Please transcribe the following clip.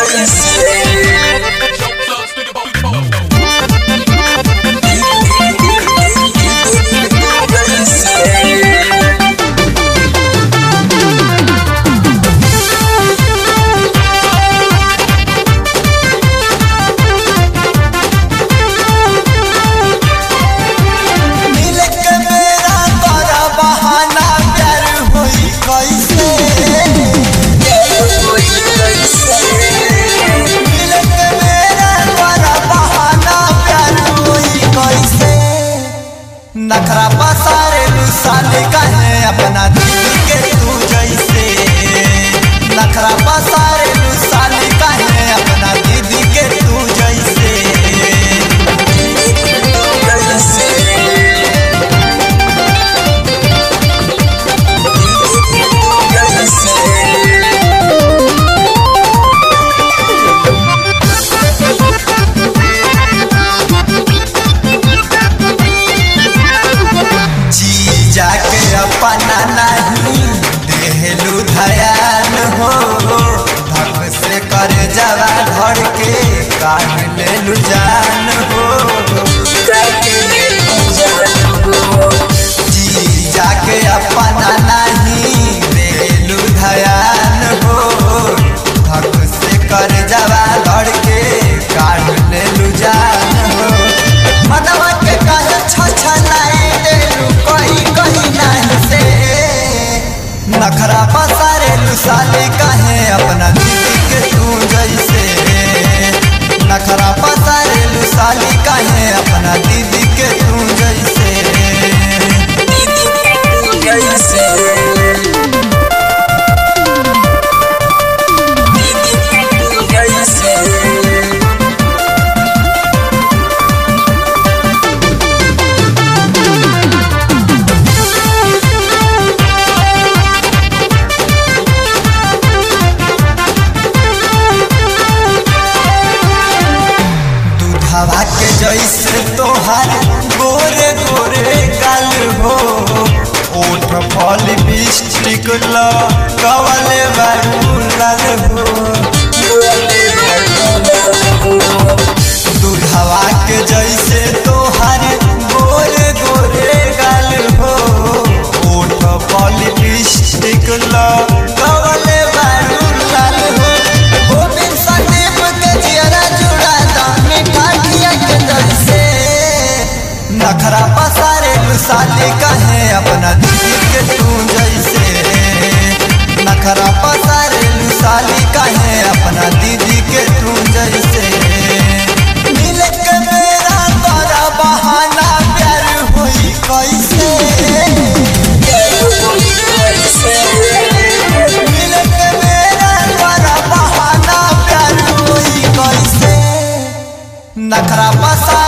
नखरा पसारे साले कहे अपना दिल के तू जैसे। नखरा पसारे साले कहे अपना दीदी के तू जैसे। जाके अपना नहीं देहलू धयान हो। धक से कर जरा धर के काट लेलू जान हो। जी जाके अपना नहीं देहलू धयान हो। धक से कर जरा धर के काट लेलू जान हो। मनवा के कहे छछनाई देलू कहीं नहीं से। नखरा पसारे साले कहे अपना दीदी के तू जैसे। नखरा पसारे साले कहे अपना दीदी के तू जैसे। दीदी के तू जैसे। दीदी के तू जैसे। हवा के जैसे तोहार गोरे गोरे गाल हो। ओठ फल लिपस्टिक लगवले बारू लाल हो। दूधवा के जैसे तोहार गोरे गोरे गाल हो। ओठ फल लिपस्टिक लगवले बारू लाल हो। गोविंद संदीप के जियरा जुड़ा नखरा पसारे साले कहे अपना दीदी के तू जैसे। नखरा पसारे साले कहे अपना दीदी के तू जैसे। मिल के मेरा तोरा बहाना प्यार हुई कैसे। मिल के मेरा तोरा बहाना प्यार हुई कैसे। नखरा पसारे